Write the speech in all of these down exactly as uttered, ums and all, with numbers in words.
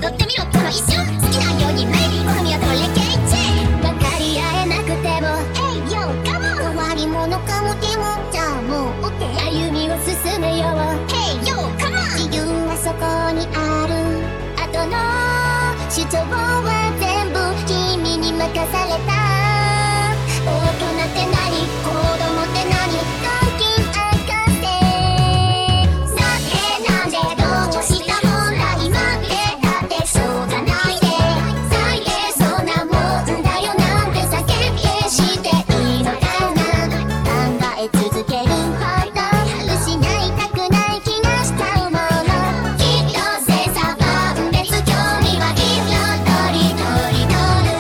ってみろこの一瞬好きなようにメイビー好みはどれケイチ分かり合えなくても Hey yo come on 変わり者かもでもじゃあもう OK 歩みを進めよう Hey yo come on 自由はそこにある後の主張は全部君に任された大人って何子供って何大金博士なんでなんでどうしたもんだ今ってだってしょうがないで最低そんなもんだよなんて叫びしていいのかな考え続けるほど失いたくない気がしちゃうものきっと精査万別興味は色とりどりどる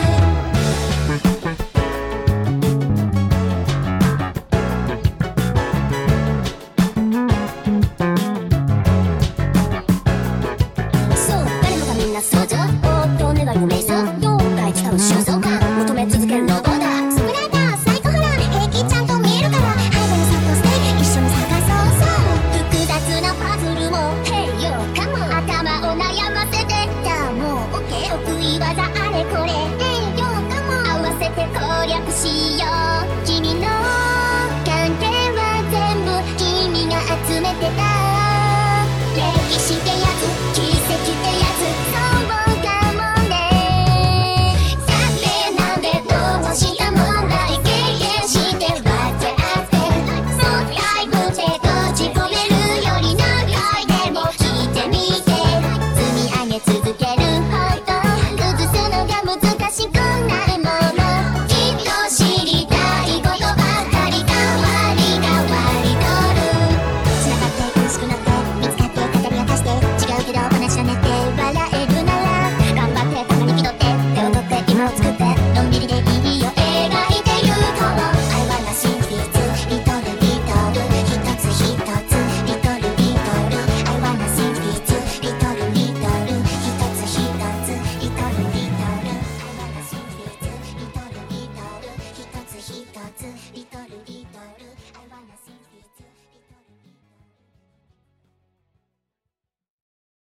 そう誰もがみんな想像おっと願いの瞑想四大使う肖像画求め続けるのどうだスプラダーサイコフラ平気ちゃんと見えるから背後に殺到して一緒に探そうそう複雑なパズルも Hey yo come on 頭を悩ませてじゃあもう OK 得意技あれこれ Hey yo come on 合わせて攻略しよう